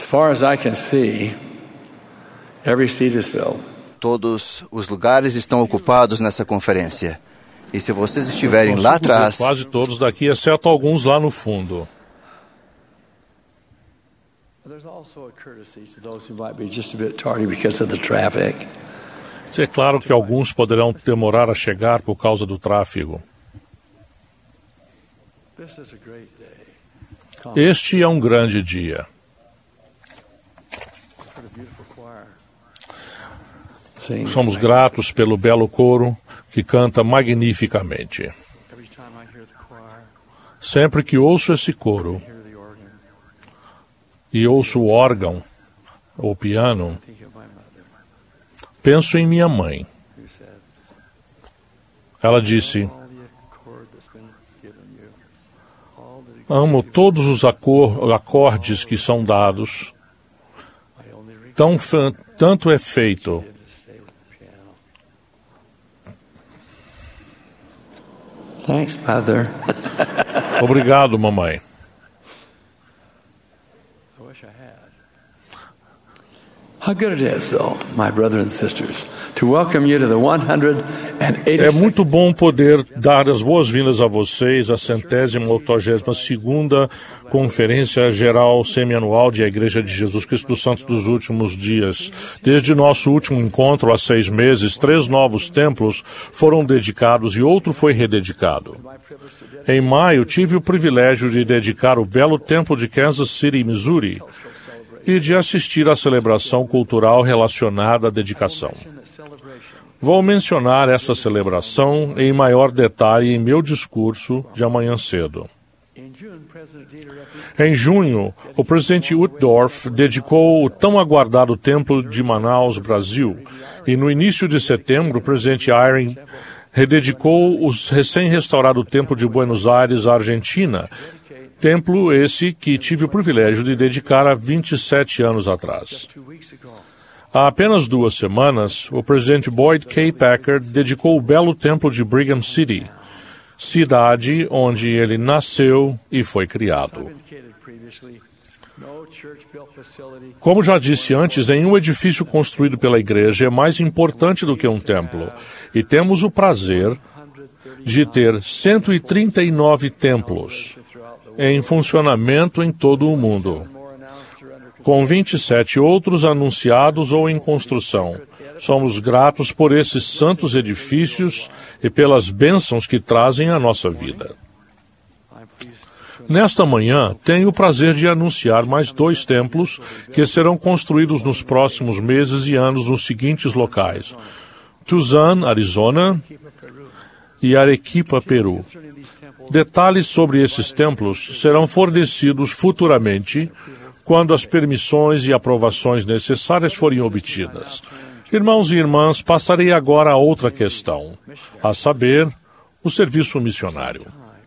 far as I can see, every seat is filled. Todos os lugares estão ocupados nessa conferência. E se vocês estiverem lá atrás... Quase todos daqui, exceto alguns lá no fundo. É claro que alguns poderão demorar a chegar por causa do tráfego. Este é um grande dia. Somos gratos pelo belo coro que canta magnificamente. Sempre que ouço esse coro e ouço o órgão ou piano, penso em minha mãe. Ela disse: amo todos os acordes que são dados. Tanto é feito. Thanks, Mother. Obrigado, mamãe. How good it is, though, my brothers and sisters, to welcome you to the 186th. É muito bom poder dar as boas-vindas a vocês à 182ª Conferência Geral Semianual de A Igreja de Jesus Cristo dos Santos dos Últimos Dias. Desde nosso último encontro há 6 meses, 3 novos templos foram dedicados e outro foi rededicado. Em maio, tive o privilégio de dedicar o belo templo de Kansas City, Missouri, e de assistir à celebração cultural relacionada à dedicação. Vou mencionar essa celebração em maior detalhe em meu discurso de amanhã cedo. Em junho, o presidente Uchtdorf dedicou o tão aguardado templo de Manaus, Brasil, e no início de setembro, o presidente Eyring rededicou o recém-restaurado templo de Buenos Aires, Argentina, templo esse que tive o privilégio de dedicar há 27 anos atrás. Há apenas 2 semanas, o presidente Boyd K. Packer dedicou o belo templo de Brigham City, cidade onde ele nasceu e foi criado. Como já disse antes, nenhum edifício construído pela igreja é mais importante do que um templo, e temos o prazer de ter 139 templos em funcionamento em todo o mundo, com 27 outros anunciados ou em construção. Somos gratos por esses santos edifícios e pelas bênçãos que trazem à nossa vida. Nesta manhã, tenho o prazer de anunciar mais 2 templos que serão construídos nos próximos meses e anos nos seguintes locais: Tucson, Arizona, e Arequipa, Peru. Detalhes sobre esses templos serão fornecidos futuramente, quando as permissões e aprovações necessárias forem obtidas. Irmãos e irmãs, passarei agora a outra questão, a saber, o serviço missionário.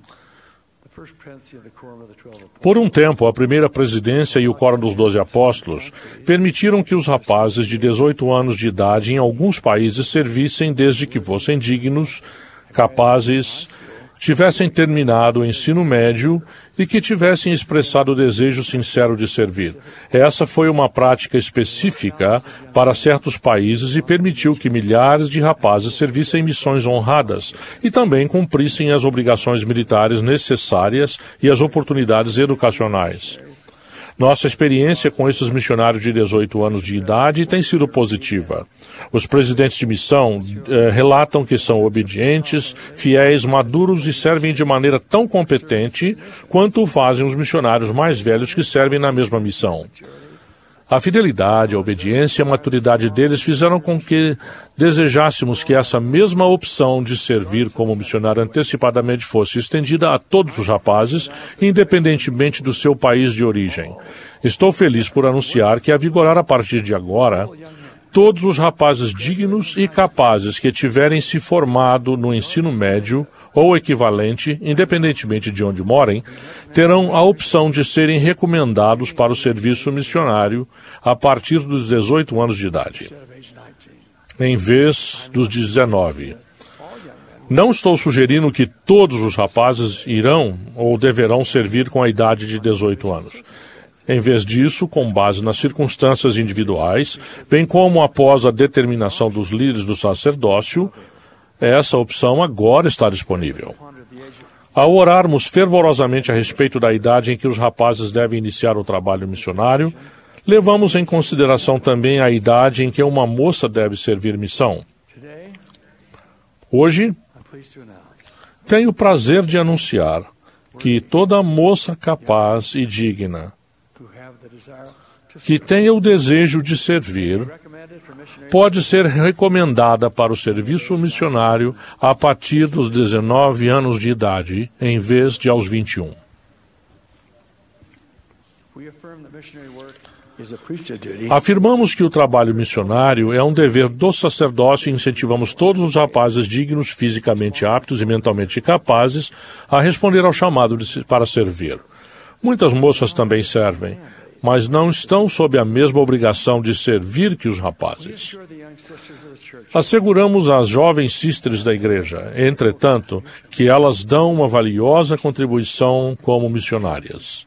Por um tempo, a primeira presidência e o Quórum dos 12 Apóstolos permitiram que os rapazes de 18 anos de idade em alguns países servissem desde que fossem dignos, capazes, tivessem terminado o ensino médio e que tivessem expressado o desejo sincero de servir. Essa foi uma prática específica para certos países e permitiu que milhares de rapazes servissem missões honradas e também cumprissem as obrigações militares necessárias e as oportunidades educacionais. Nossa experiência com esses missionários de 18 anos de idade tem sido positiva. Os presidentes de missão relatam que são obedientes, fiéis, maduros e servem de maneira tão competente quanto o fazem os missionários mais velhos que servem na mesma missão. A fidelidade, a obediência e a maturidade deles fizeram com que desejássemos que essa mesma opção de servir como missionário antecipadamente fosse estendida a todos os rapazes, independentemente do seu país de origem. Estou feliz por anunciar que, a vigorar a partir de agora, todos os rapazes dignos e capazes que tiverem se formado no ensino médio ou equivalente, independentemente de onde morem, terão a opção de serem recomendados para o serviço missionário a partir dos 18 anos de idade, em vez dos 19. Não estou sugerindo que todos os rapazes irão ou deverão servir com a idade de 18 anos. Em vez disso, com base nas circunstâncias individuais, bem como após a determinação dos líderes do sacerdócio, essa opção agora está disponível. Ao orarmos fervorosamente a respeito da idade em que os rapazes devem iniciar o trabalho missionário, levamos em consideração também a idade em que uma moça deve servir missão. Hoje, tenho o prazer de anunciar que toda moça capaz e digna que tenha o desejo de servir pode ser recomendada para o serviço missionário a partir dos 19 anos de idade, em vez de aos 21. Afirmamos que o trabalho missionário é um dever do sacerdócio e incentivamos todos os rapazes dignos, fisicamente aptos e mentalmente capazes a responder ao chamado para servir. Muitas moças também servem, mas não estão sob a mesma obrigação de servir que os rapazes. Asseguramos às jovens sisters da igreja, entretanto, que elas dão uma valiosa contribuição como missionárias.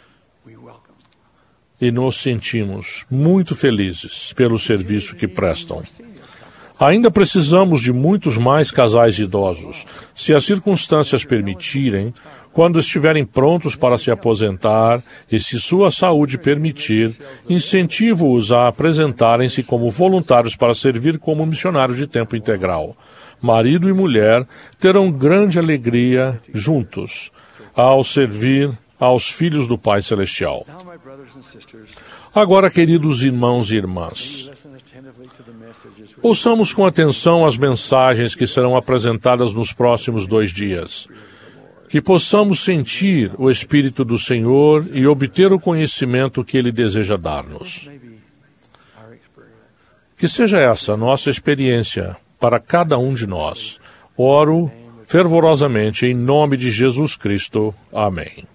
E nos sentimos muito felizes pelo serviço que prestam. Ainda precisamos de muitos mais casais idosos. Se as circunstâncias permitirem, quando estiverem prontos para se aposentar e se sua saúde permitir, incentivo-os a apresentarem-se como voluntários para servir como missionários de tempo integral. Marido e mulher terão grande alegria juntos ao servir aos filhos do Pai Celestial. Agora, queridos irmãos e irmãs, ouçamos com atenção as mensagens que serão apresentadas nos próximos 2 dias. Que possamos sentir o Espírito do Senhor e obter o conhecimento que Ele deseja dar-nos. Que seja essa a nossa experiência para cada um de nós. Oro fervorosamente em nome de Jesus Cristo. Amém.